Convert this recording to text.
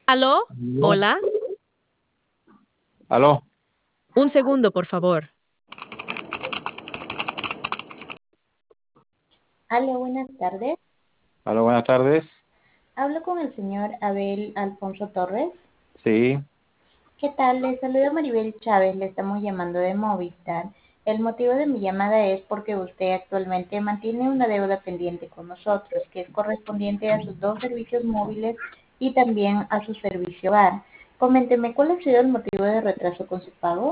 ¿Aló? ¿Aló? Hola. ¿Aló? Un segundo, por favor. Hola, buenas tardes. ¿Aló? Buenas tardes. Hablo con el señor Abel Alfonso Torres. Sí. ¿Qué tal? Le saluda Maribel Chávez, le estamos llamando de Movistar. El motivo de mi llamada es porque usted actualmente mantiene una deuda pendiente con nosotros, que es correspondiente a sus dos servicios móviles y también a su servicio hogar. Coménteme, ¿cuál ha sido el motivo de retraso con su pago?